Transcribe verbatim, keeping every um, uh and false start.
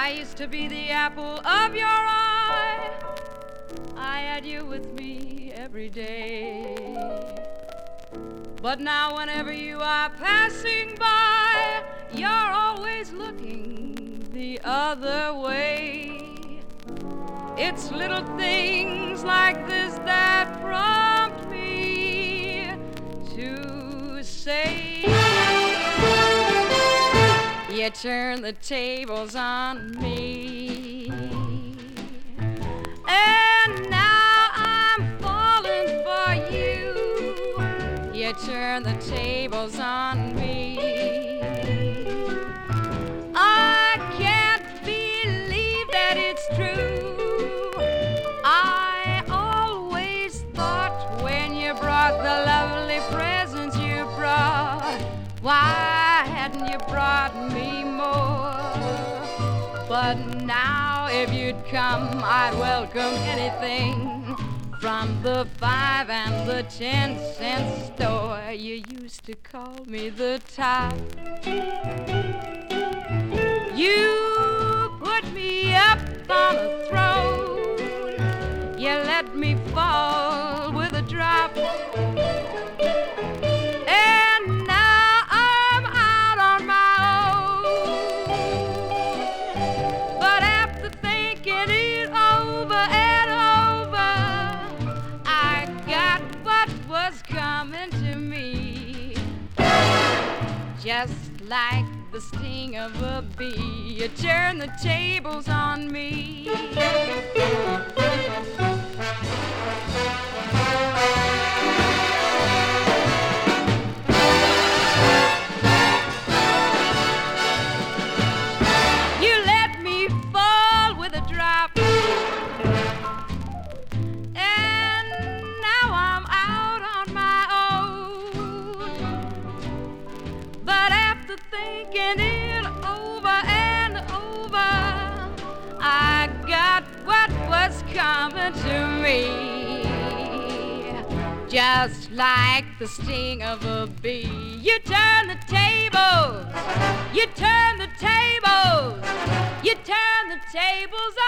I used to be the apple of your eye. I had you with me every day. But now whenever you are passing by, you're always looking the other way. It's little things like this that prompt me to say, you turn the tables on me. And now I'm falling for you. You turn the tables on me. I can't believe that it's true. I always thought when you brought the lovely presents you brought, why hadn't you brought me more? But now if you'd come, I'd welcome anything. From the five and the ten cent store, you used to call me the top. You put me up on a throne. You let me fall with a drop. And now I'm out on my own. But after thinking it over and over, I got what was coming to me. Just like the sting of a bee, you turn the tables on me. You let me fall with a drop. Thinking it over and over, I got what was coming to me. Just like the sting of a bee, you turn the tables, you turn the tables, you turn the tables